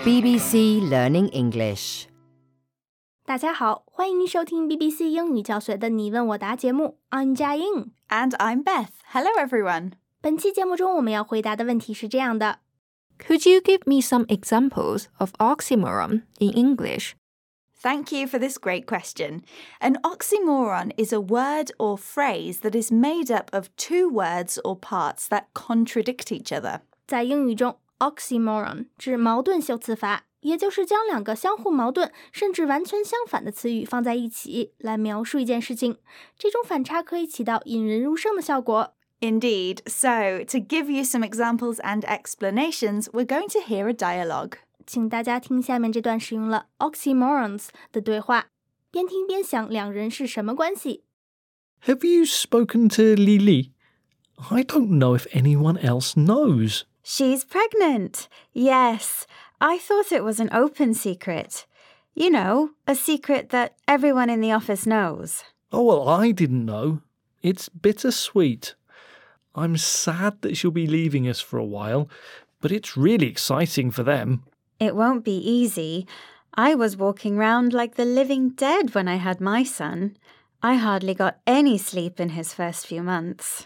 BBC Learning English。 大家好，欢迎收听 BBC 英语教学的你问我答节目 I'm 佳英 And I'm Beth. Hello everyone. 本期节目中我们要回答的问题是这样的 Could you give me some examples of oxymoron in English? Thank you for this great question. An oxymoron is a word or phrase that is made up of two words or parts that contradict each other. 在英语中 oxymoron 指矛盾修辞法，也就是将两个相互矛盾甚至完全相反的词语放在一起来描述一件事情，这种反差可以起到引人入胜的效果。 Indeed. So, to give you some examples and explanations, we're going to hear a dialogue. 请大家听下面这段使用了 oxymorons 的对话，边听边想两人是什么关系。 Have you spoken to Lily? I don't know if anyone else knows. She's pregnant. Yes. I thought it was an open secret. You know, a secret that everyone in the office knows. Oh, well, I didn't know. It's bittersweet. I'm sad that she'll be leaving us for a while, but it's really exciting for them. It won't be easy. I was walking round like the living dead when I had my son. I hardly got any sleep in his first few months.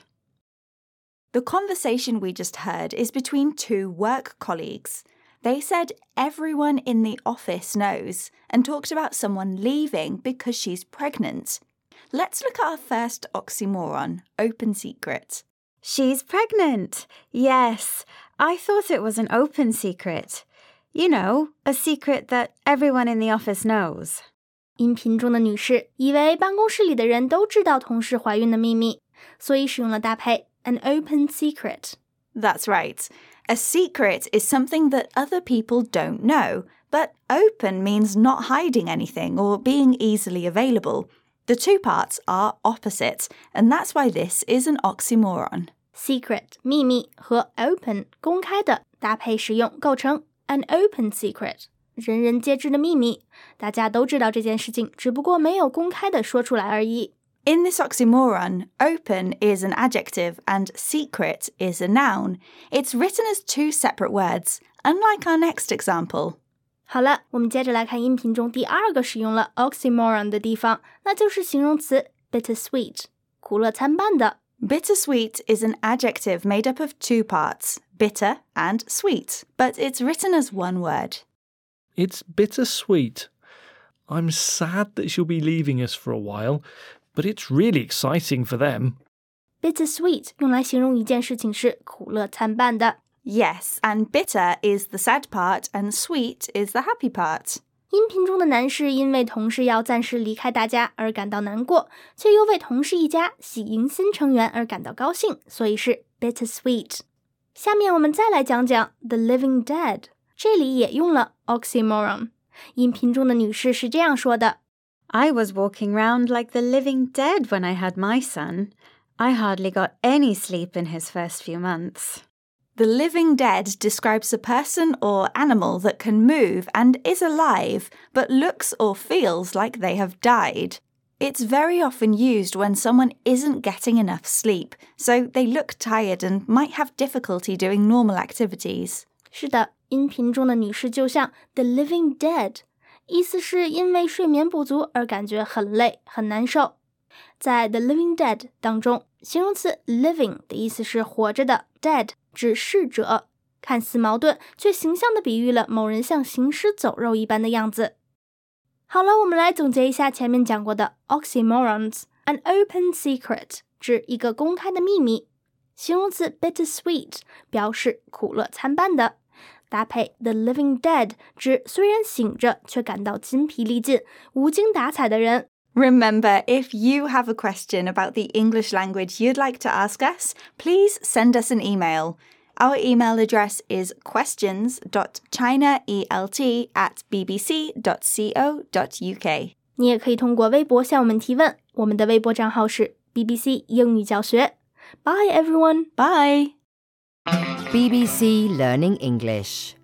The conversation we just heard is between two work colleagues. They said everyone in the office knows and talked about someone leaving because she's pregnant. Let's look at our first oxymoron, open secret. She's pregnant. Yes. I thought it was an open secret. You know, a secret that everyone in the office knows. 音频中的女士以为办公室里的人都知道同事怀孕的秘密，所以使用了搭配 an open secret. That's right. A secret is something that other people don't know, but open means not hiding anything or being easily available. The two parts are opposite, and that's why this is an oxymoron. Secret 秘密和 open 公开的搭配使用构成 an open secret 人人皆知的秘密，大家都知道这件事情，只不过没有公开的说出来而已。 In this oxymoron, open is an adjective and secret is a noun. It's written as two separate words, unlike our next example. 好了，我们接着来看音频中第二个使用了 oxymoron 的地方，那就是形容词 bittersweet 苦乐参半的。 Bittersweet is an adjective made up of two parts, bitter and sweet, but it's written as one word. It's bittersweet. I'm sad that she'll be leaving us for a while, but it's really exciting for them. Bittersweet 用来形容一件事情是苦乐参半的。 Yes, and bitter is the sad part and sweet is the happy part. 音频中的男士因为同事要暂时离开大家而感到难过，却又为同事一家喜迎新成员而感到高兴，所以是 bittersweet。 下面我们再来讲讲 the living dead， 这里也用了 oxymoron。 音频中的女士是这样说的 I was walking round like the living dead when I had my son. I hardly got any sleep in his first few months. The living dead describes a person or animal that can move and is alive, but looks or feels like they have died. It's very often used when someone isn't getting enough sleep, so they look tired and might have difficulty doing normal activities. 是的，音频中的女士就像 the living dead， 意思是因为睡眠不足而感觉很累很难受。在 the living dead 当中，形容词 living 的意思是活着的， dead 指逝者，看似矛盾，却形象地比喻了某人像行尸走肉一般的样子。好了，我们来总结一下前面讲过的 oxymorons。 An open secret 指一个公开的秘密，形容词 bittersweet 表示苦乐参半的，搭配 the living dead 指虽然醒着却感到筋疲力尽、无精打采的人。 Remember, if you have a question about the English language you'd like to ask us, please send us an email. Our email address is questions.chinaelt@bbc.co.uk. 你也可以通过微博向我们提问，我们的微博账号是 BBC 英语教学。Bye everyone. Bye. BBC Learning English